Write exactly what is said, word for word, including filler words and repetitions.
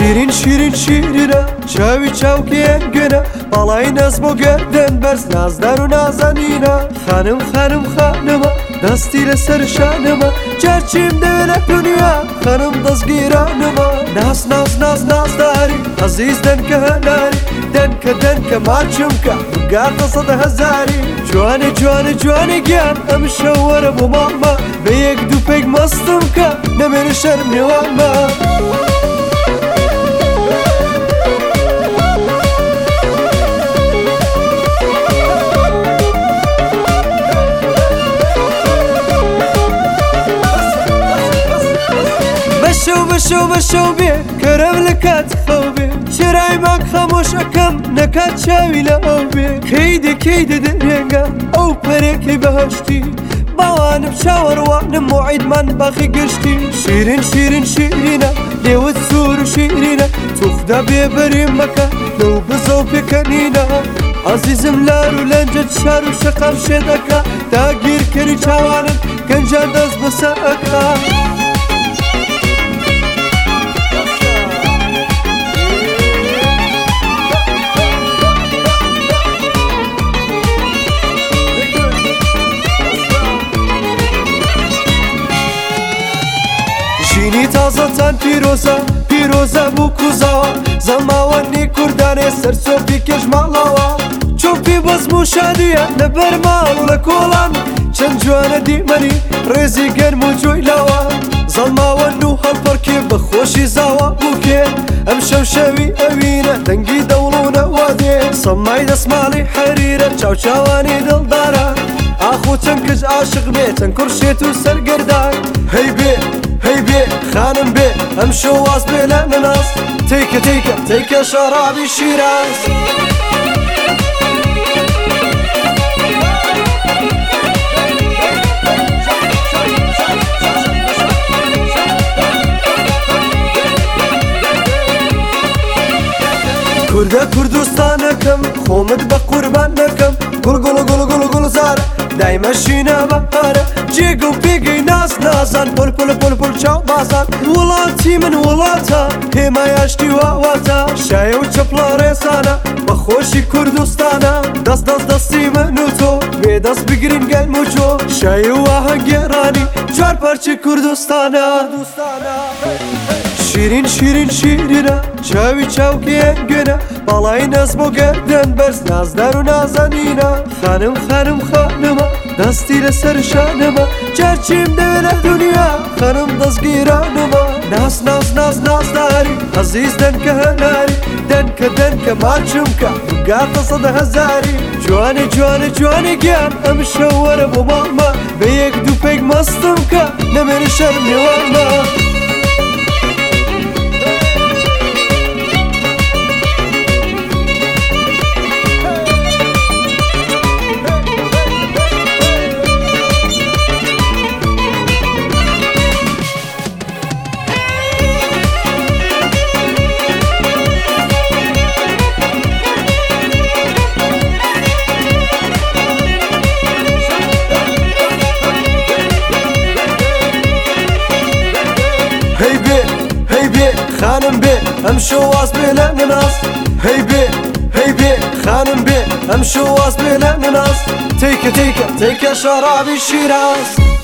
شیرین شیرین شیرینە چاوی چاوکێنگەنە باڵای نەس بۆ گەردن بەرز نازدار و نازەنینە خانم خانم خانمە دەستی لەسەر شانمە جارچیم دەوێ لە دنیا خانم دەستگیرانمە ناز ناز ناز نازداری عەزیز دەنکە هەناری دەنکە دەنکە ماچمکە بگاتە سەد هەزاری جوانێ جوانێ جوانێ گیان ئەم شەوەرە بۆ ماڵمە بە یەک دوو پێک مەستم کە نەمێنە شەرم نێوانمە بەشەو بەشەو بەشەو بێ کەرەم لە کات خەو بێ شێرای ماک خەمۆشەکەم نەکات چاوی لە ئەو بێ کەیدە کەیدە دەرێنگە ئەو پەرێکەی بەهەشتی باوانم چاوەڕوانم موعیدمان باخی گشتی شیرین شیرین شیرینە لێوت سوور و شیرینە توخدا بێبەری مەکە لەو بزە و پێکەنینە عەزیزم لار و لەنجت شار و شەقام شێدەکە داگیرکەری چاوانم گەنجان دەست بەسەر ئەکا ژینی تازەتان پیرۆزە پیرۆزە بوو کوزاوە زەماوەندی کوردانێ سەرچۆپی کێژماڵەوە چۆپی بەزم و شادیە لەبەر ماڵ لە کۆڵان چەند جوانە دیمەنی ڕێزی گەرم و جۆی لاوە زەماوەند و هەڵپەرکێ بەخۆشی زاوە بووکێ ئەم شەو شەوی ئەوینە دەنگی دەوڵونەوە دێ سەمای دەسماڵی حەریرە چاوچاوانی دڵدارە ئاخۆ چەند کەس عاشق بێ چەند کوڕشێت و سەرگەردان هەی بێ هەی بێ خانم بێ ئەم شەو واز بێ لە نەناس تێکە تێکە تێکە شەرابی شیراز کوردە کوردستانەکەم خۆمت بە قوربان دەکەم گوڵ گوڵ گوڵ گوڵ گوڵ زارە دایمە شینە بەهارە جێگە و پێگەی ناز نازان پۆل پۆل پۆل پۆل چاو بازان وڵاتی من وڵاتە هێمای ئاشتی واواتە شایە و چەپڵە ڕێسانە بەخۆشی کوردستانە دەست دەست دەستی من و تۆ بێدەست بگرین گەلم و جۆ شایە و ئاهەنگێڕانی چوار پارچەی کوردستانە شیرین شیرین شیرینە چاوی چاوکێنگەنە باڵای نەس بۆ گەردن بەرز نازدار و نازەنینە خانم خانم خانمە دەستی لەسەر شانمە جارچیم دەوێ لە دنیا خانم دەستگیرانمە ناز ناز ناز نازداری عەزیز دەنکە هەناری دەنکە دەنکە ماچمکە بگاتە سەد هەزاری جوانێ جوانێ جوانێ گیان ئەم شەوەرە بۆ ماڵمە بە یەک دوو پێک مەستم کە نەمێنە شەرم نێوانمە هەی بێ هەی بێ خانم بێ ئەم شەو واز بێ لە نەناس هەی بێ هەی بێ خانم بێ ئەم شەو واز بێ لە نەناس تێکە تێکە تێکە شەرابی شیراز